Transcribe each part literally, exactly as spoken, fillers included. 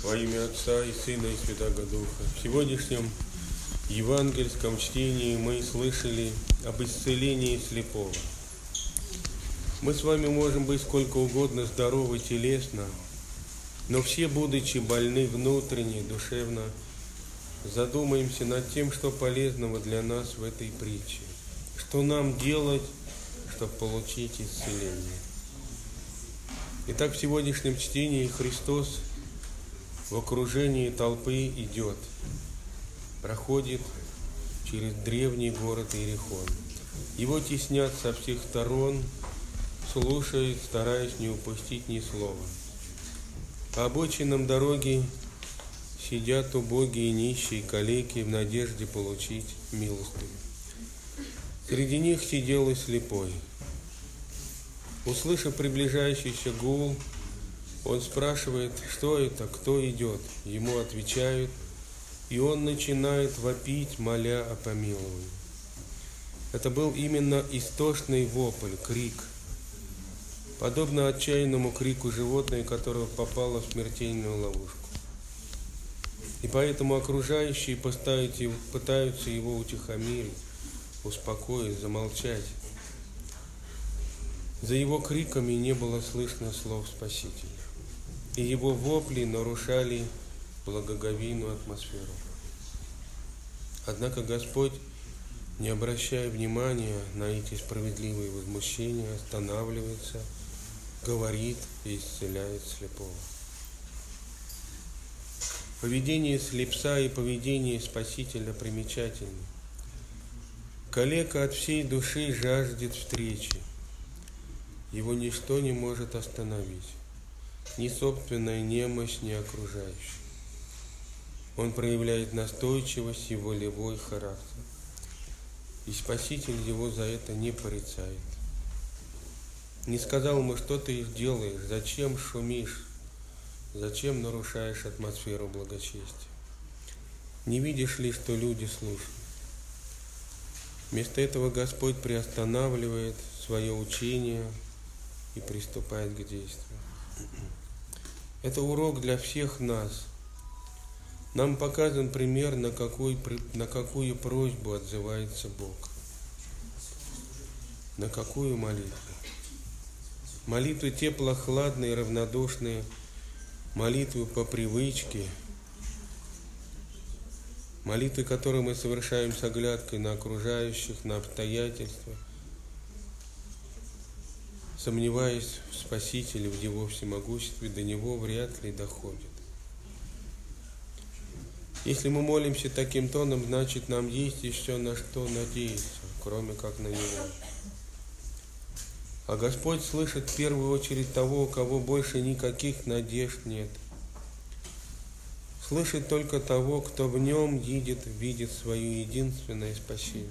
Во имя Отца и Сына и Святаго Духа. В сегодняшнем евангельском чтении мы слышали об исцелении слепого. Мы с вами можем быть сколько угодно здоровы телесно, но все, будучи больны внутренне, душевно, задумаемся над тем, что полезного для нас в этой притче. Что нам делать, чтобы получить исцеление. Итак, в сегодняшнем чтении Христос в окружении толпы идет, проходит через древний город Иерихон. Его теснят со всех сторон, слушают, стараясь не упустить ни слова. По обочинам дороги сидят убогие, нищие, калеки в надежде получить милостыню. Среди них сидел и слепой. Услышав приближающийся гул, он спрашивает, что это, кто идет. Ему отвечают, и он начинает вопить, моля о помиловании. Это был именно истошный вопль, крик, подобно отчаянному крику животного, которое попало в смертельную ловушку. И поэтому окружающие пытаются его утихомирить, успокоить, замолчать. За его криками не было слышно слов Спасителя, и его вопли нарушали благоговейную атмосферу. Однако Господь, не обращая внимания на эти справедливые возмущения, останавливается, говорит и исцеляет слепого. Поведение слепца и поведение Спасителя примечательны. Калека от всей души жаждет встречи. Его ничто не может остановить, ни собственная немощь, ни окружающий. Он проявляет настойчивость и волевой характер. И Спаситель его за это не порицает. Не сказал ему, что ты делаешь, зачем шумишь, зачем нарушаешь атмосферу благочестия. Не видишь ли, что люди слушают? Вместо этого Господь приостанавливает свое учение и приступает к действию. Это урок для всех нас. Нам показан пример, на, какой, на какую просьбу отзывается Бог. На какую молитву. Молитвы тепло-хладные, равнодушные, молитвы по привычке, молитвы, которые мы совершаем с оглядкой на окружающих, на обстоятельства, сомневаясь в Спасителе, в Его всемогуществе, до Него вряд ли доходит. Если мы молимся таким тоном, значит, нам есть еще на что надеяться, кроме как на Него. А Господь слышит в первую очередь того, у кого больше никаких надежд нет. Слышит только того, кто в Нем видит, видит свое единственное спасение.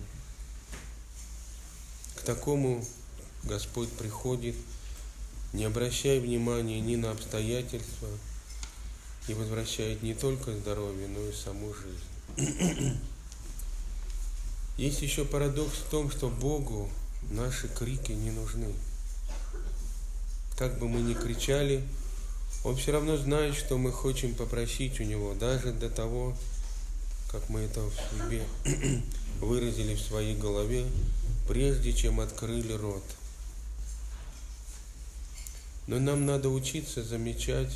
К такому Господь приходит, не обращая внимания ни на обстоятельства, и возвращает не только здоровье, но и саму жизнь. Есть еще парадокс в том, что Богу наши крики не нужны. Как бы мы ни кричали, Он все равно знает, что мы хотим попросить у Него, даже до того, как мы это в себе выразили в своей голове, прежде чем открыли рот. Но нам надо учиться замечать,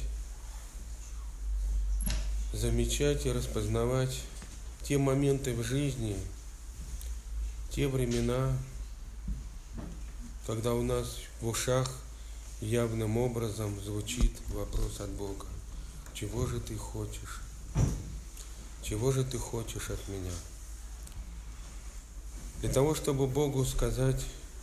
замечать и распознавать те моменты в жизни, те времена, когда у нас в ушах явным образом звучит вопрос от Бога. Чего же ты хочешь? Чего же ты хочешь от меня? Для того, чтобы Богу сказать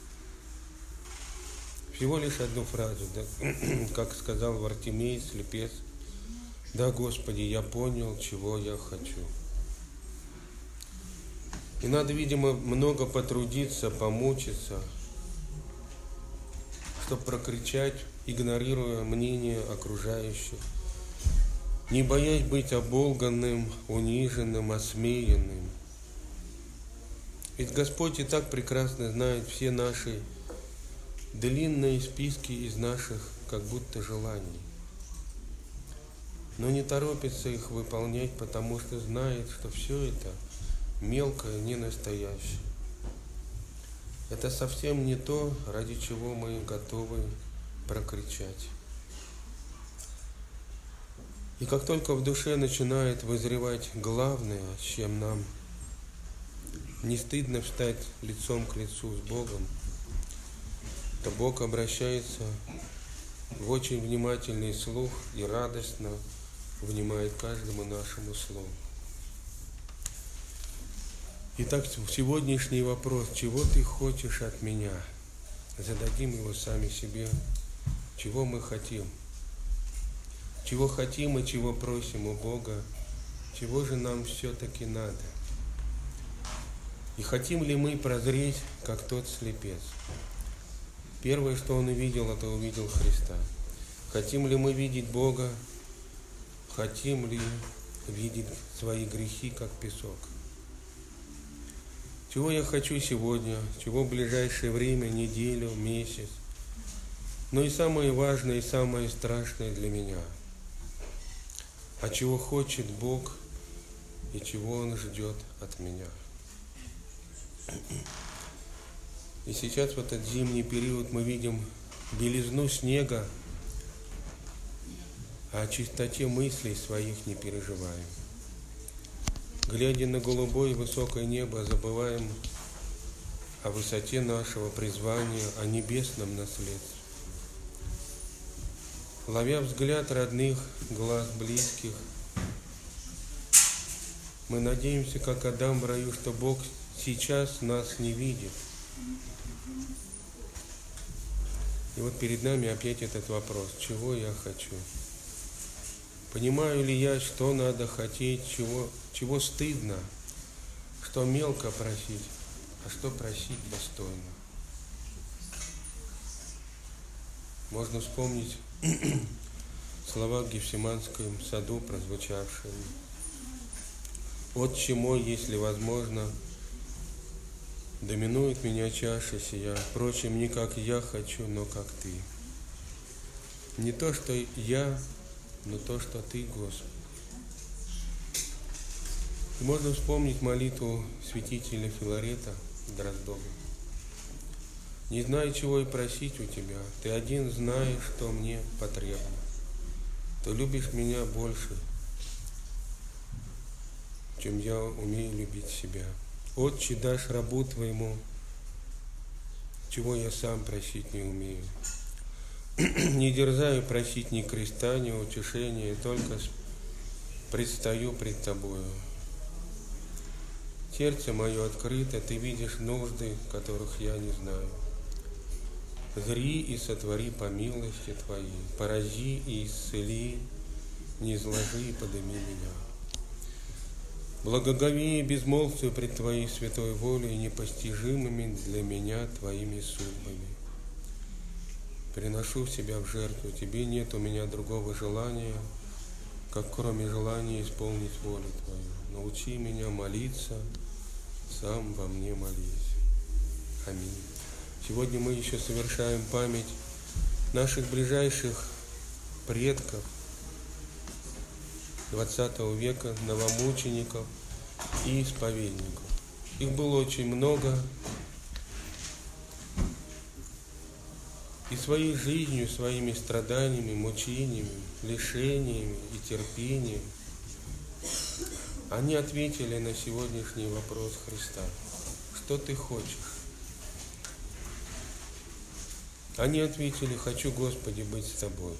всего лишь одну фразу, да, как сказал Вартимей, слепец: «Да, Господи, я понял, чего я хочу». И надо, видимо, много потрудиться, помучиться, чтобы прокричать, игнорируя мнение окружающих, не боясь быть оболганным, униженным, осмеянным. Ведь Господь и так прекрасно знает все наши длинные списки из наших как будто желаний. но не торопится их выполнять, потому что знает, что все это мелкое, не настоящее. Это совсем не то, ради чего мы готовы прокричать. И как только в душе начинает вызревать главное, с чем нам не стыдно встать лицом к лицу с Богом, то Бог обращается в очень внимательный слух и радостно внимает каждому нашему слову. Итак, сегодняшний вопрос: чего ты хочешь от меня? Зададим его сами себе. Чего мы хотим? Чего хотим и чего просим у Бога? Чего же нам все-таки надо? И хотим ли мы прозреть, как тот слепец? Первое, что он увидел, это увидел Христа. Хотим ли мы видеть Бога? Хотим ли видеть свои грехи, как песок? Чего я хочу сегодня, чего в ближайшее время, неделю, месяц? Но и самое важное, и самое страшное для меня. А чего хочет Бог и чего Он ждет от меня? И сейчас в этот зимний период мы видим белизну снега, а о чистоте мыслей своих не переживаем. Глядя на голубое высокое небо, забываем о высоте нашего призвания, о небесном наследстве. Ловя взгляд родных, глаз близких, мы надеемся, как Адам в раю, что Бог сейчас нас не видит. И вот перед нами опять этот вопрос: чего я хочу? Понимаю ли я, что надо хотеть, чего, чего стыдно, что мелко просить, а что просить достойно? Можно вспомнить слова в Гефсиманском саду, прозвучавшие: «Отче мой, если возможно, доминует меня чаша сия, впрочем, не как я хочу, но как Ты». Не то, что я, но то, что Ты, Господи. И можно вспомнить молитву святителя Филарета Дроздова: «Не знаю, чего и просить у Тебя, Ты один знаешь, что мне потребно. Ты любишь меня больше, чем я умею любить себя. Отче, дашь рабу Твоему, чего я сам просить не умею. Не дерзаю просить ни креста, ни утешения, только предстаю пред Тобою. Сердце мое открыто, Ты видишь нужды, которых я не знаю. Зри и сотвори по милости Твоей, порази и исцели, не изложи и подыми меня. Благоговея безмолвствую пред Твоей святой волей, непостижимыми для меня Твоими судьбами. Приношу себя в жертву, Тебе нет у меня другого желания, как кроме желания исполнить волю Твою. Научи меня молиться, сам во мне молись. Аминь». Сегодня мы еще совершаем память наших ближайших предков двадцатого века, новомучеников и исповедников. Их было очень много, и своей жизнью, своими страданиями, мучениями, лишениями и терпением они ответили на сегодняшний вопрос Христа: что ты хочешь? Они ответили: хочу, Господи, быть с Тобой.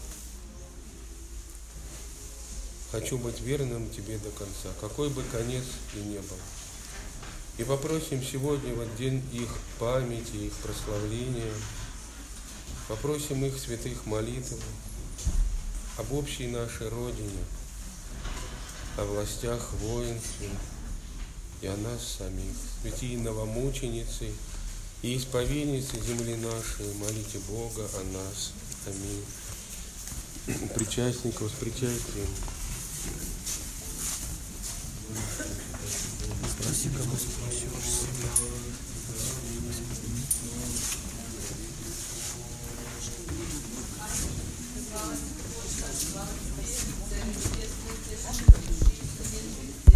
Хочу быть верным Тебе до конца, какой бы конец и не был. И попросим сегодня, в день их памяти, их прославления, попросим их святых молитв об общей нашей Родине, о властях, воинстве и о нас самих. Святые новомученицы и исповедницы земли нашей, молите Бога о нас. Аминь. Причастников с причастием.